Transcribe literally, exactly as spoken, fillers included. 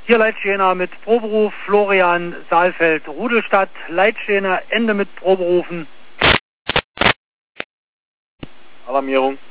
Hier Leitstener mit Proberuf, Florian Saalfeld, Rudelstadt, Leitstener, Ende mit Proberufen. Alarmierung.